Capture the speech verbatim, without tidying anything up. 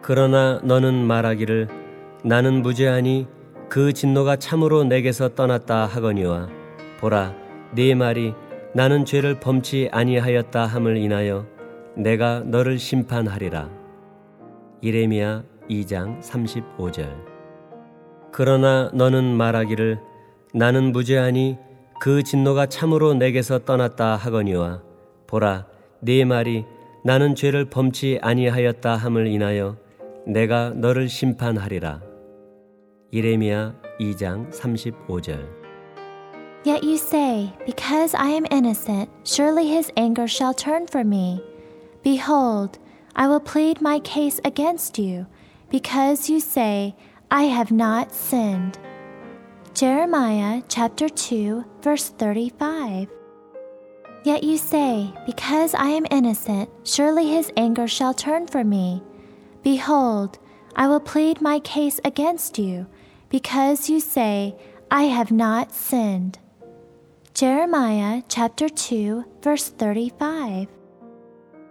그러나 너는 말하기를 나는 무죄하니 그 진노가 참으로 내게서 떠났다 하거니와 보라 네 말이 나는 죄를 범치 아니하였다 함을 인하여 내가 너를 심판하리라. 예레미야 이 장 삼십오 절. 그러나 너는 말하기를 나는 무죄하니 그 진노가 참으로 내게서 떠났다 하거니와 보라 네 말이 나는 죄를 범치 아니하였다 함을 인하여 내가 너를 심판하리라. 예레미야 이 장 삼십오 절. Yet you say, Because I am innocent, surely his anger shall turn from me. Behold, I will plead my case against you, because you say, I have not sinned. Jeremiah chapter two, verse thirty-five. Yet you say, Because I am innocent, surely his anger shall turn from me. Behold, I will plead my case against you, because you say, I have not sinned. Jeremiah chapter two, verse thirty-five.